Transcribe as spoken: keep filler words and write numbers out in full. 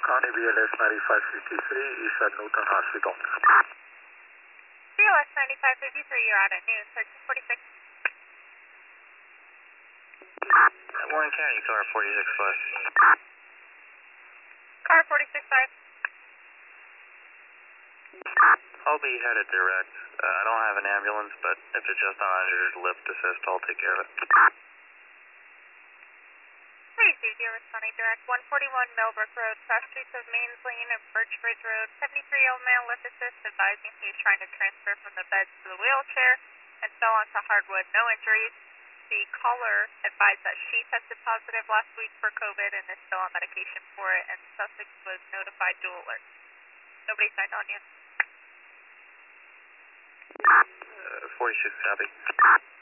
County B L S ninety-five fifty-three, East at Newton Hospital. B L S ninety-five fifty-three, you're out at noon, thirteen forty-six. Warren County, car forty-six five. Car forty-six five. I'll be headed direct. Uh, I don't have an ambulance, but if it's just on under lift assist, I'll take care of it. Crazy, you're responding direct. one forty-one Millbrook Road, cross streets of Mains Lane and Birch Ridge Road. seventy-three-year-old man lift assist advising he was trying to transfer from the bed to the wheelchair and fell onto hardwood. No injuries. The caller advised that she tested positive last week for COVID and is still on medication for it, and Sussex was notified dual alert. Nobody signed on yet. Uh, forty-six copy.